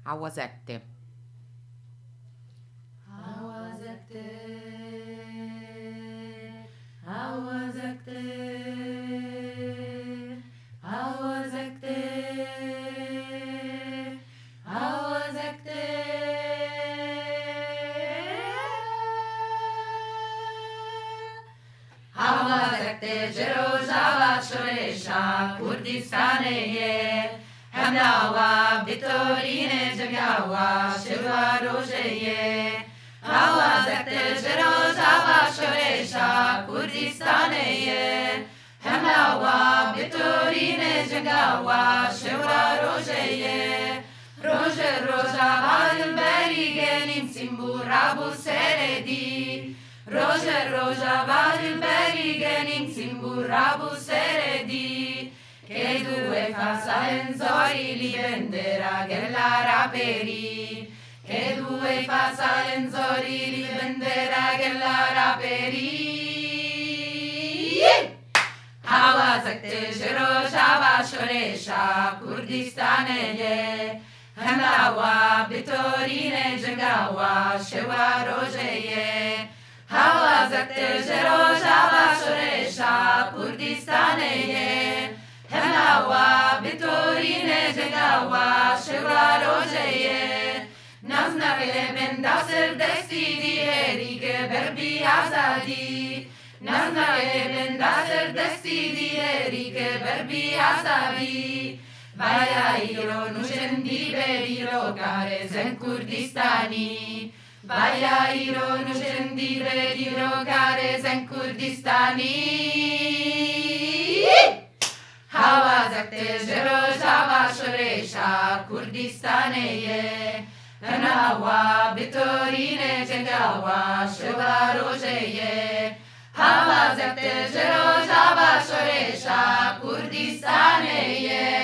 عوزكت. عوزكت عوزكت عوزكت عوزكت عوزكت جروجا شورشا كردستانية هملاوا بتورين جميعوا شوا روجية عوزكت جروجا شورشا كردستانية هملاوا بتورين جميعوا شوا روجية روجا بالبريغ نمسم برابو سردي روجا بالبريغ نمسم برابو سردي che due fasalenzori li venderà che la raperi che due fasalenzori li venderà che la raperi عوزكت جروجا شورشا كردستانية هملاوا بتورين جنگاوا شوا روجية عوزكت جروجا شورشا كردستانية هملاوا بتورين جنگاوا شوا روجية نزنق من داسر دستی دیری که بربی آزادی نزنق من داسر دستی دیری که بربی آزادی بایا ایرو نوشندی بریرو کار زن کردستانی بایا ایرو نوشندی بریرو کار زن کردستانی عوزكت جروجا شورشا كردستانية هملاوا بتورين جنگاوا شوا روجية عوزكت جروجا شورشا كردستانية